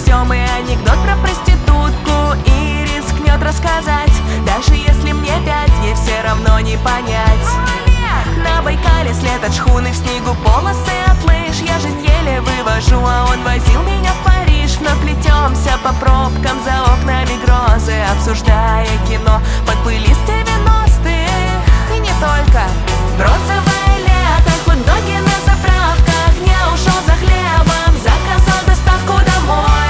весёмый анекдот про проститутку и рискнет рассказать. Даже если мне 5, ей все равно не понять. На Байкале след от шхуны, в снегу полосы от лыж. Я жизнь еле вывожу, а он возил меня в Париж. Вновь плетемся по пробкам, за окнами грозы, обсуждая кино под плейлист 90-х. И не только. Бронзовое лето, хот-доги на заправках. Не ушел за хлебом, заказал доставку домой.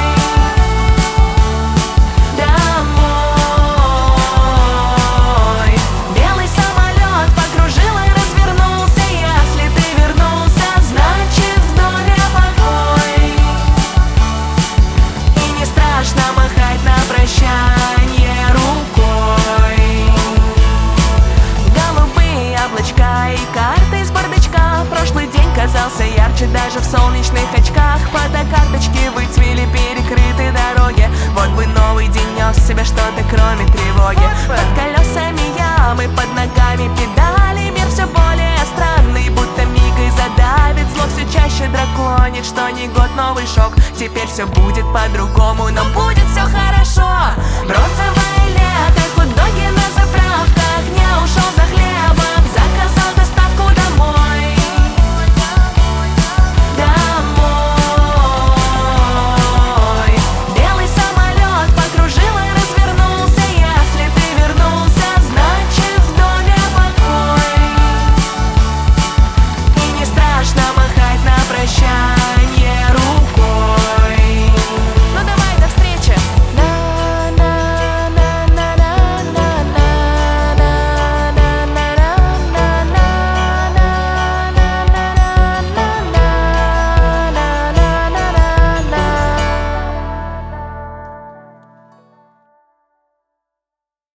Домой. Белый самолет покружил и развернулся. Если ты вернулся, значит в доме покой. И не страшно махать на прощанье рукой. Голубые облачка и карты из бардачка. Прошлый день казался ярче даже в солнечных очках. Фотокарточки выцвели, перекрыты дороги. Вот бы новый день нес в себе что-то кроме тревоги. Под колесами ямы, под ногами педали. Мир все более странный, будто миг и задавит. Зло все чаще драконит, что не год, новый шок. Теперь все будет по-другому, но будет все хорошо. Бронзовое лето, хот-доги на заправках. Не ушел за хлебом,